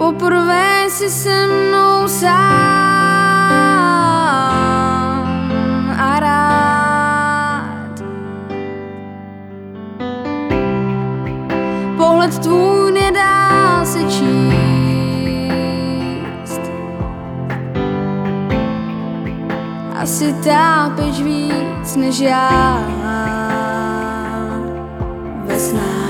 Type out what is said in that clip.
poprvé si se mnou sám a rád. Pohled tvůj nedá se číst, asi tápeš víc než já ve snách.